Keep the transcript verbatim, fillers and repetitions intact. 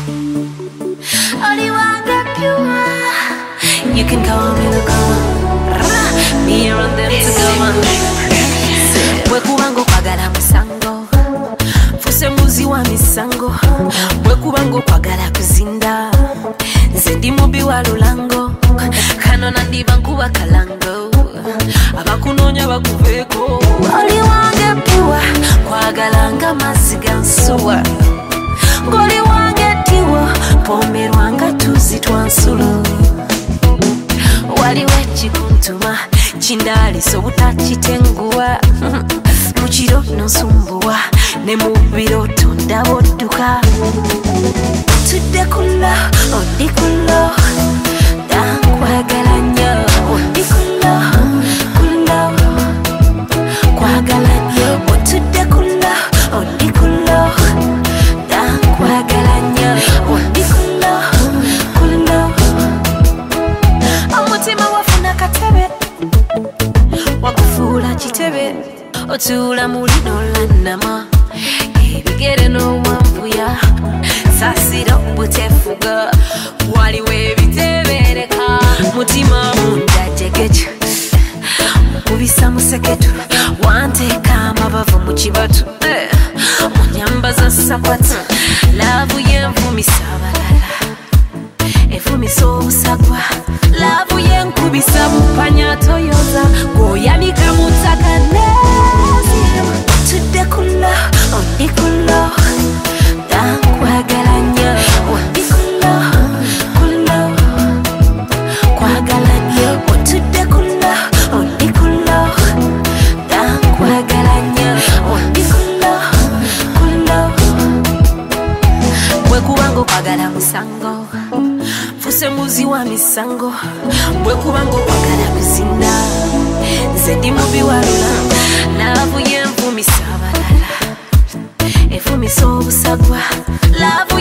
Only one get pure. You can call me the girl. Me and them to go on. Wekubango kwagala musango. Fuse muzi wa misango. Wekubango kwagala kuzinda. Nze ndi mubi wa lulango. Kano nandi bankuba kalango. Abakunonya bakuveko. Only one get pure. Kwagala nga mazzi gansuwa. Ngoli wange tiwo pomerwanga tuzi twansulo. Waliwo ekikuntuma kindaliso butakitenguwa. Mukiro nosumbuwa ne mu biroto ndabodduka. Tudde kulo odi kulo dankwagala nnyo. Odi kulo kulo kwagala nnyo. Otudde kulo odi kulo dankwagala nnyo. Odi kulo kulo omutima wafuna katebe wakufuula kitebe. Otuula muli nolanama ebigere n'owambuya sasiro butefuga waliwo ebitebereka. Mutima munda jegeja mukubisa museketu wanteeka amabavu mu kibatu munyambaza sapatu. Laavu yenvumisa abalala evumisa obusagwa. Laavu yenkubisa bupanya toyoza gwoyanika mu ttaka nezi. Tudde kulo odi kulo dankwagala nnyo. Odi kulo kulo kwagala nnyo. Otudde kulo odi kulo dankwagala nnyo. Odi kulo kulo bwekubango kwagala musango. Fuse muzi wa misango. Bwekubango kwagala kuzinda. Nze ndi mubi wa lulango. Laavu yenvumisa abalala evumisa obusagwa. Laavu